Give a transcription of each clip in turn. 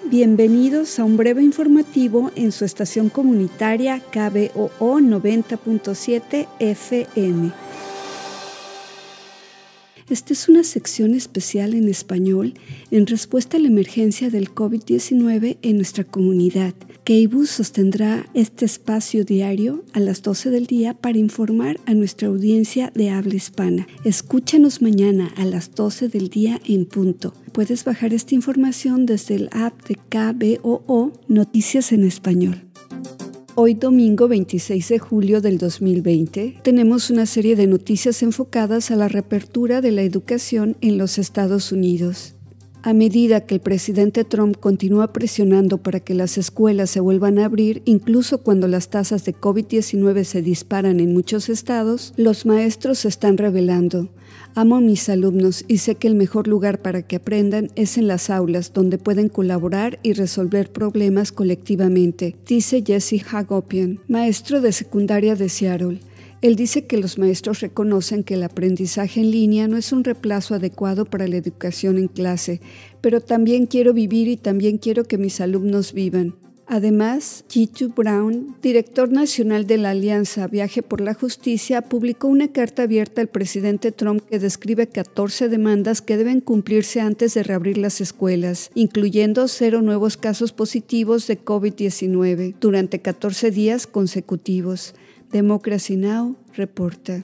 Bienvenidos a un breve informativo en su estación comunitaria KBOO 90.7 FM. Esta es una sección especial en español en respuesta a la emergencia del COVID-19 en nuestra comunidad. KBOO sostendrá este espacio diario a las 12 del día para informar a nuestra audiencia de habla hispana. Escúchanos mañana a las 12 del día en punto. Puedes bajar esta información desde el app de KBOO Noticias en Español. Hoy domingo 26 de julio del 2020 tenemos una serie de noticias enfocadas a la reapertura de la educación en los Estados Unidos. A medida que el presidente Trump continúa presionando para que las escuelas se vuelvan a abrir, incluso cuando las tasas de COVID-19 se disparan en muchos estados, los maestros se están rebelando. Amo a mis alumnos y sé que el mejor lugar para que aprendan es en las aulas, donde pueden colaborar y resolver problemas colectivamente, dice Jesse Hagopian, maestro de secundaria de Seattle. Él dice que los maestros reconocen que el aprendizaje en línea no es un reemplazo adecuado para la educación en clase, pero también quiero vivir y también quiero que mis alumnos vivan. Además, Jitu Brown, director nacional de la Alianza Viaje por la Justicia, publicó una carta abierta al presidente Trump que describe 14 demandas que deben cumplirse antes de reabrir las escuelas, incluyendo 0 nuevos casos positivos de COVID-19 durante 14 días consecutivos. Democracy Now! Reporta.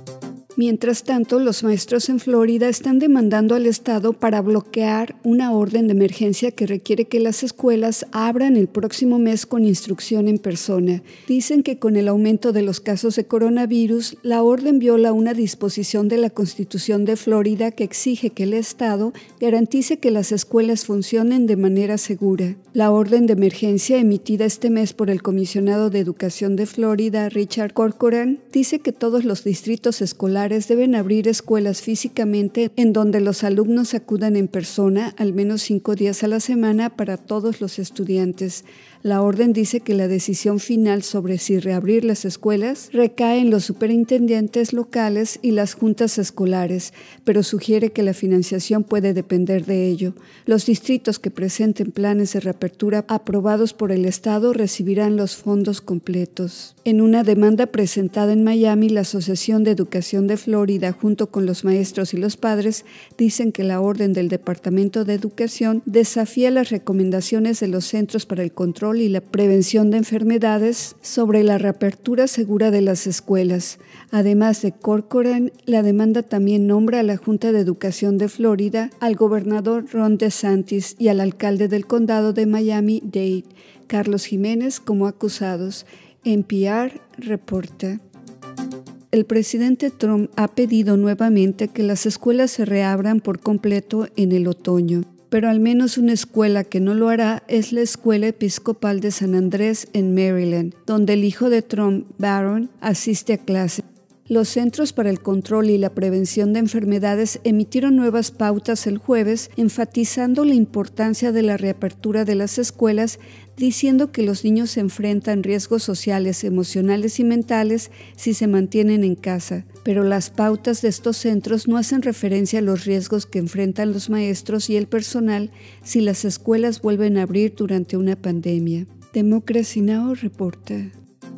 Mientras tanto, los maestros en Florida están demandando al Estado para bloquear una orden de emergencia que requiere que las escuelas abran el próximo mes con instrucción en persona. Dicen que con el aumento de los casos de coronavirus, la orden viola una disposición de la Constitución de Florida que exige que el Estado garantice que las escuelas funcionen de manera segura. La orden de emergencia emitida este mes por el comisionado de Educación de Florida, Richard Corcoran, dice que todos los distritos escolares deben abrir escuelas físicamente en donde los alumnos acudan en persona al menos 5 días a la semana para todos los estudiantes. La orden dice que la decisión final sobre si reabrir las escuelas recae en los superintendentes locales y las juntas escolares, pero sugiere que la financiación puede depender de ello. Los distritos que presenten planes de reapertura aprobados por el Estado recibirán los fondos completos. En una demanda presentada en Miami, la Asociación de Educación de Florida, junto con los maestros y los padres, dicen que la orden del Departamento de Educación desafía las recomendaciones de los Centros para el Control y la Prevención de Enfermedades sobre la reapertura segura de las escuelas. Además de Corcoran, la demanda también nombra a la Junta de Educación de Florida, al gobernador Ron DeSantis y al alcalde del condado de Miami-Dade, Carlos Jiménez, como acusados. NPR reporta. El presidente Trump ha pedido nuevamente que las escuelas se reabran por completo en el otoño, pero al menos una escuela que no lo hará es la Escuela Episcopal de San Andrés en Maryland, donde el hijo de Trump, Barron, asiste a clase. Los Centros para el Control y la Prevención de Enfermedades emitieron nuevas pautas el jueves, enfatizando la importancia de la reapertura de las escuelas, diciendo que los niños enfrentan riesgos sociales, emocionales y mentales si se mantienen en casa. Pero las pautas de estos centros no hacen referencia a los riesgos que enfrentan los maestros y el personal si las escuelas vuelven a abrir durante una pandemia. Democracy Now! Reporta.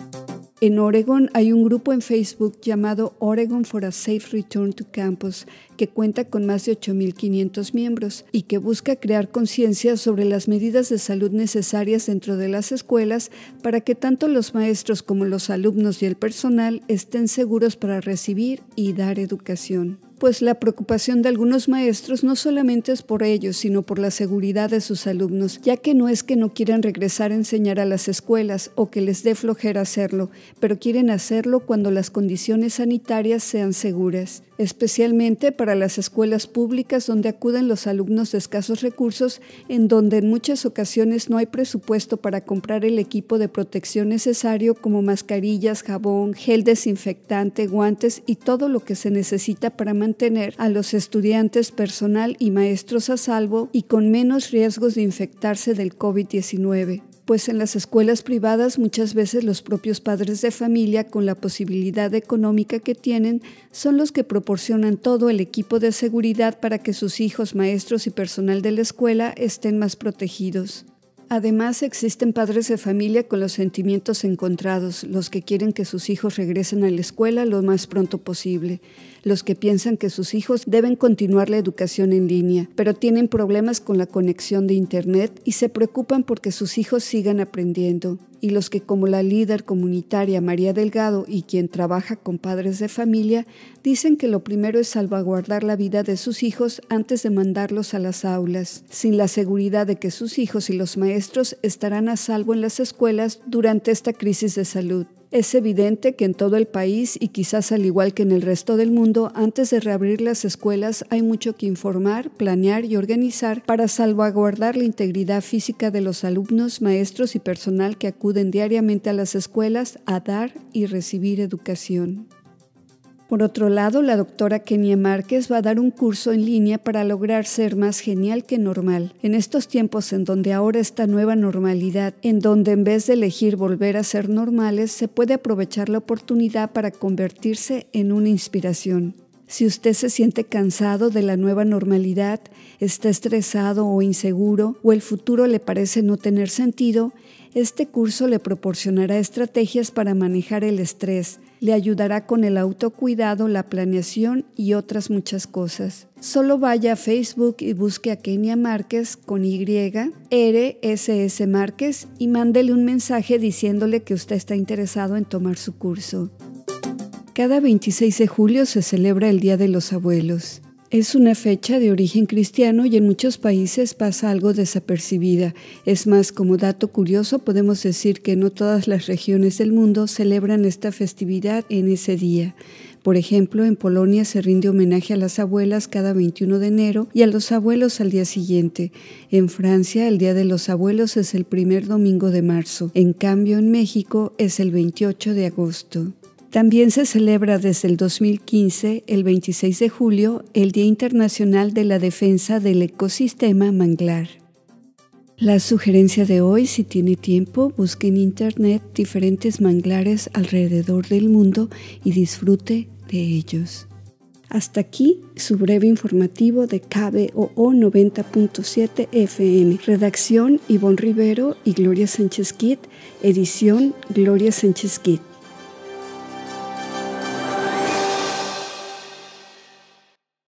En Oregon hay un grupo en Facebook llamado Oregon for a Safe Return to Campus que cuenta con más de 8,500 miembros y que busca crear conciencia sobre las medidas de salud necesarias dentro de las escuelas para que tanto los maestros como los alumnos y el personal estén seguros para recibir y dar educación. Pues la preocupación de algunos maestros no solamente es por ellos, sino por la seguridad de sus alumnos, ya que no es que no quieran regresar a enseñar a las escuelas o que les dé flojera hacerlo, pero quieren hacerlo cuando las condiciones sanitarias sean seguras, especialmente para las escuelas públicas donde acuden los alumnos de escasos recursos, en donde en muchas ocasiones no hay presupuesto para comprar el equipo de protección necesario como mascarillas, jabón, gel desinfectante, guantes y todo lo que se necesita para mantener a los estudiantes, personal y maestros a salvo y con menos riesgos de infectarse del COVID-19. Pues en las escuelas privadas muchas veces los propios padres de familia, con la posibilidad económica que tienen, son los que proporcionan todo el equipo de seguridad para que sus hijos, maestros y personal de la escuela estén más protegidos. Además, existen padres de familia con los sentimientos encontrados, los que quieren que sus hijos regresen a la escuela lo más pronto posible, los que piensan que sus hijos deben continuar la educación en línea, pero tienen problemas con la conexión de Internet y se preocupan porque sus hijos sigan aprendiendo, y los que, como la líder comunitaria María Delgado y quien trabaja con padres de familia, dicen que lo primero es salvaguardar la vida de sus hijos antes de mandarlos a las aulas, sin la seguridad de que sus hijos y los maestros estarán a salvo en las escuelas durante esta crisis de salud. Es evidente que en todo el país y quizás al igual que en el resto del mundo, antes de reabrir las escuelas hay mucho que informar, planear y organizar para salvaguardar la integridad física de los alumnos, maestros y personal que acuden diariamente a las escuelas a dar y recibir educación. Por otro lado, la doctora Kenia Márquez va a dar un curso en línea para lograr ser más genial que normal. En estos tiempos en donde ahora esta nueva normalidad, en donde en vez de elegir volver a ser normales, se puede aprovechar la oportunidad para convertirse en una inspiración. Si usted se siente cansado de la nueva normalidad, está estresado o inseguro, o el futuro le parece no tener sentido, este curso le proporcionará estrategias para manejar el estrés, le ayudará con el autocuidado, la planeación y otras muchas cosas. Solo vaya a Facebook y busque a Kenia Márquez con Y, RSS Márquez y mándele un mensaje diciéndole que usted está interesado en tomar su curso. Cada 26 de julio se celebra el Día de los Abuelos. Es una fecha de origen cristiano y en muchos países pasa algo desapercibida. Es más, como dato curioso, podemos decir que no todas las regiones del mundo celebran esta festividad en ese día. Por ejemplo, en Polonia se rinde homenaje a las abuelas cada 21 de enero y a los abuelos al día siguiente. En Francia, el Día de los Abuelos es el primer domingo de marzo. En cambio, en México es el 28 de agosto. También se celebra desde el 2015, el 26 de julio, el Día Internacional de la Defensa del Ecosistema Manglar. La sugerencia de hoy, si tiene tiempo, busque en Internet diferentes manglares alrededor del mundo y disfrute de ellos. Hasta aquí su breve informativo de KBOO 90.7 FM. Redacción Ivonne Rivero y Gloria Sánchez Kit. Edición Gloria Sánchez Kit.